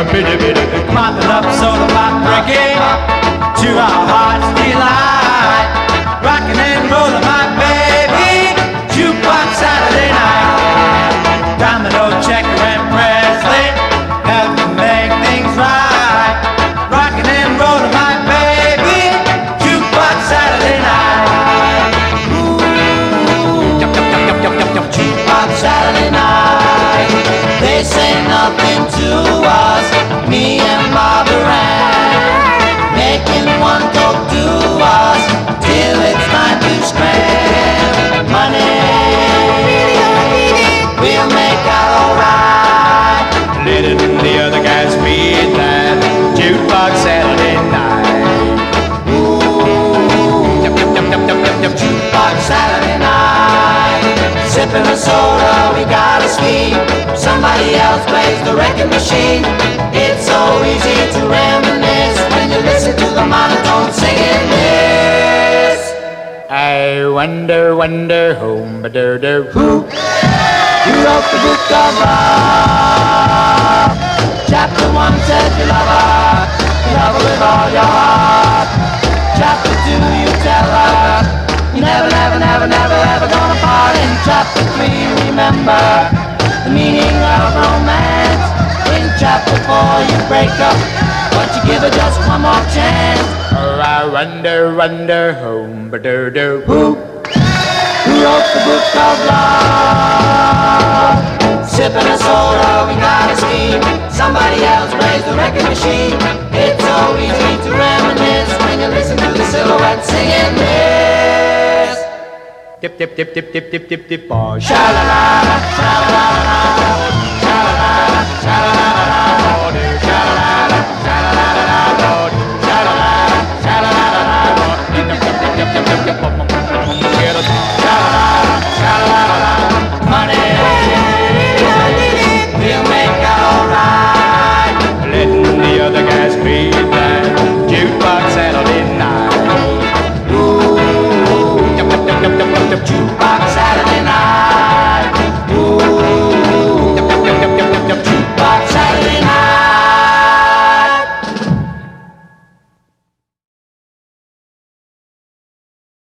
Mopping up soda pop reggae to our heart's delight. Rocking and rolling my baby, jukebox Saturday night. Domino, Checker, and Presley help to make things right. Rocking and rolling my baby, jukebox Saturday night. Ooh, jukebox Saturday night. They say nothing to us, me and Barbara Ann, making one talk to us till it's time to scram money. We'll make out alright. Letting the other guys beat that jukebox Saturday night. Ooh, jukebox Saturday night. Sipping a soda, we gotta sleep. Somebody else plays the record machine. It's so easy to reminisce when you listen to the monotone singing this. I wonder, wonder, whom, who wrote the book of love? Chapter 1 says you love her with all your heart. Chapter 2 you tell her you never, never, never, never, ever gonna part. In chapter 3 remember the meaning of romance. In chapter 4 you break up, but you give her just one more chance. Oh, I wonder, wonder, whom, who wrote the book of love? Sipping a soda, we gotta scheme. Somebody else plays the record machine. It's so easy to reminisce when you listen to the Silhouette singing this. Dip, dip, dip, dip, dip, dip, dip, dip, oh, sha-la-la, sha-la-la.